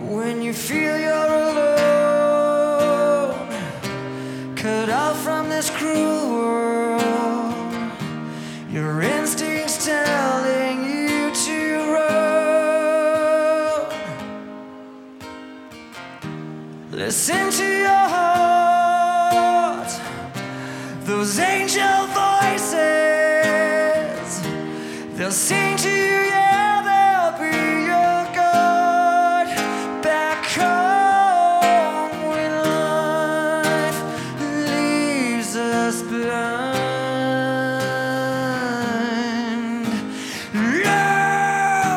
When you feel you're alone, cut off from this cruel world, your instincts telling you to run. Listen to your heart, those angels